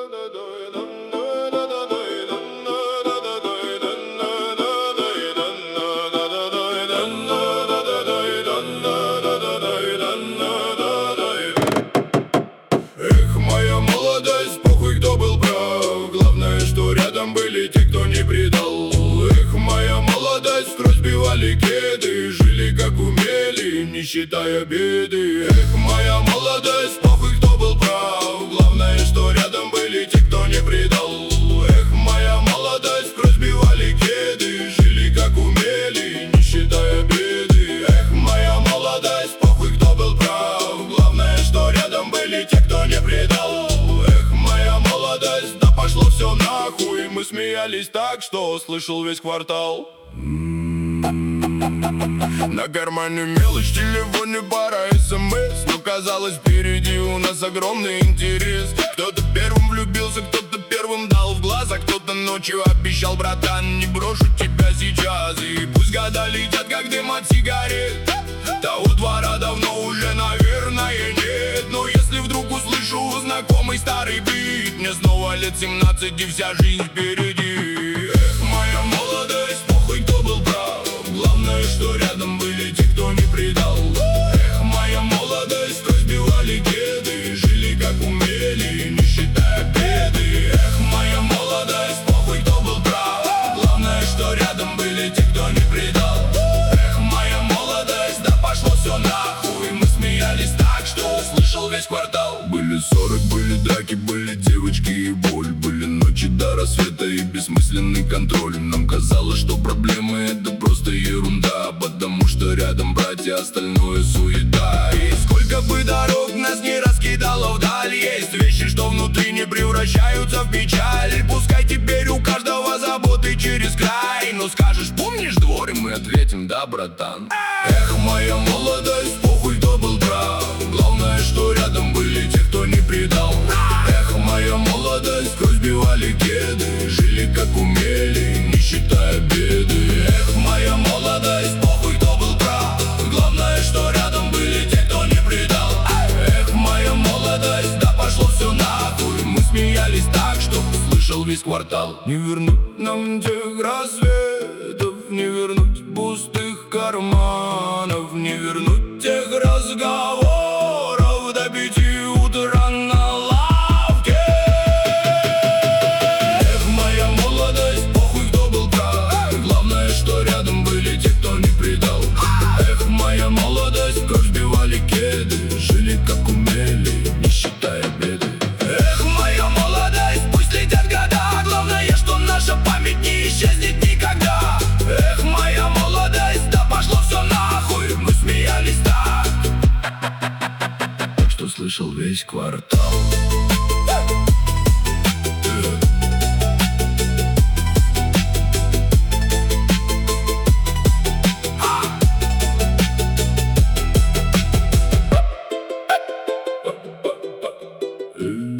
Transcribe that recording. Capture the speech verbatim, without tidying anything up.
Эх, моя молодость, похуй, кто был прав. Главное, что рядом были те, кто не предал. Эх, моя молодость, кровь сбивали кеды, жили как умели, не считая беды. Эх, моя молодость, похуй, кто был прав. Главное, что рядом были те, кто не предал. Эх, моя молодость, кровь сбивали кеды, жили как умели, не считая беды. Эх, моя молодость, похуй, кто был прав. Главное, что рядом были те, кто не предал. Эх, моя молодость, да пошло все нахуй. Мы смеялись так, что слышал весь квартал. На кармане мелочь, в телефоне пара смс. Но казалось, впереди у нас огромный интерес. Кто-то первым влюбился, кто-то первым дал в глаз, а кто-то ночью обещал: братан, не брошу тебя сейчас. И пусть года летят, как дым от сигарет, того двора давно уже, наверное, нет. Но если вдруг услышу знакомый старый бит, мне снова лет семнадцать и вся жизнь впереди. Эх, моя молодость, похуй, кто был прав. Главное, что рядом были те, кто не предал. Эх, моя молодость, кровь сбивали кеды, жили как умели, не считая беды. Эх, моя молодость, похуй, кто был прав. Главное, что рядом были те, кто не предал. Эх, моя молодость, да пошло все нахуй. Мы смеялись так, что слышал весь квартал. Были сорок, были драки, были девочки и боль. Были ночи до рассвета и бессмысленный контроль. Нам казалось, что проблемы — это просто ерунда, потому что рядом братья, остальное суета. И сколько бы дорог нас не раскидало вдаль, есть вещи, что внутри не превращаются в печаль. Пускай теперь у каждого заботы через край, но скажешь: помнишь двор? И мы ответим: да, братан. Эх, моя молодость, похуй, кто был прав. Главное, что рядом были те, кто не предал. Эх, моя молодость, кровь сбивали кеды, жили как умели, не считая беды. Эх, моя молодость, похуй, кто был прав. Главное, что рядом были те, кто не предал. Эх, моя молодость, да пошло все нахуй. Мы смеялись так, что слышал весь квартал. Не вернуть нам тех рассветов, не вернуть пустых карманов, не вернуть тех разговоров до пяти утра на лавке. Эх, моя молодость, похуй, кто был прав. Главное, что рядом были те, кто не предал. Эх, моя молодость, кровь сбивали кеды, жили как умели, не считая беды. Эх, моя молодость, пусть летят года, главное, что наша память не исчезнет никогда. Эх, моя молодость, да пошло все нахуй. Мы смеялись так, что слышал весь квартал. Uh.